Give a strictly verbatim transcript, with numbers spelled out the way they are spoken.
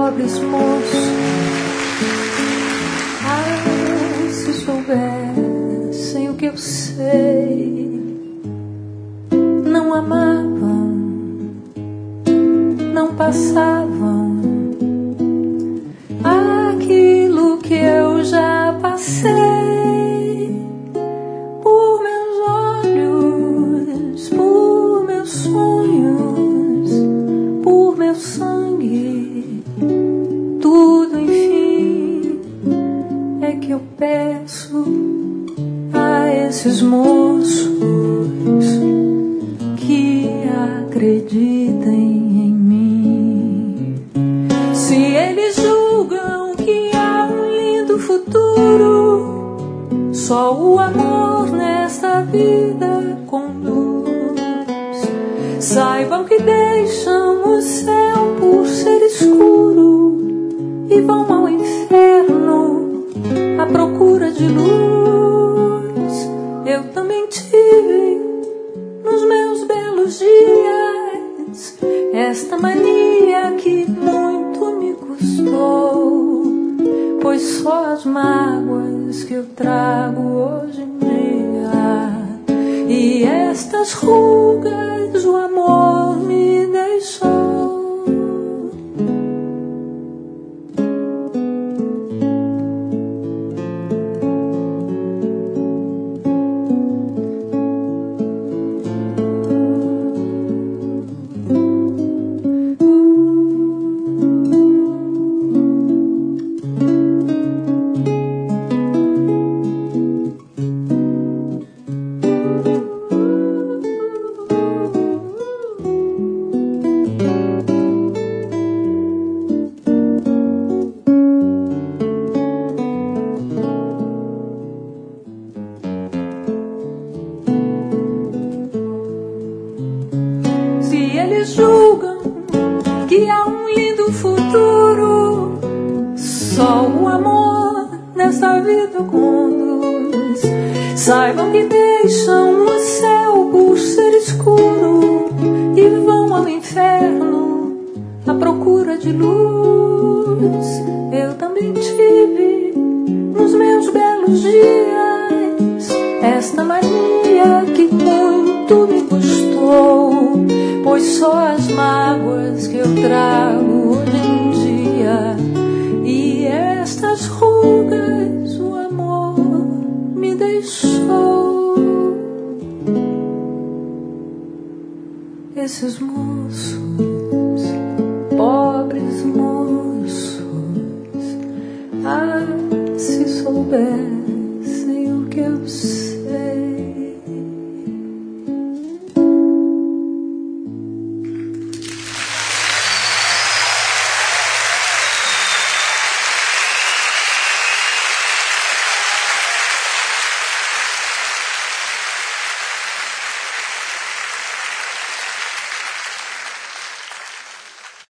pobres moços. Ah, se soubessem o que eu sei, não amavam, não passavam aquilo que eu já passei. Por meus olhos, por meus sonhos, por meu sangue, tudo enfim é que eu peço a esses moços que acreditem em mim. Se eles julgam que há um lindo futuro, só o amor nesta vida conduz. Saibam que deixam o céu por ser escuro e vão ao inferno à procura de luz. Eu também tive nos meus belos dias esta mania que muito me custou, pois só as mágoas que eu trago hoje em dia e estas rugas o amor me deixou. Eles julgam que há um lindo futuro, só o amor nessa vida conduz. Saibam que deixam o céu por ser escuro e vão ao inferno à procura de luz. Eu também tive nos meus belos dias esta mania que muito me custou, pois só as mágoas que eu trago hoje em dia e estas rugas o amor me deixou. Esses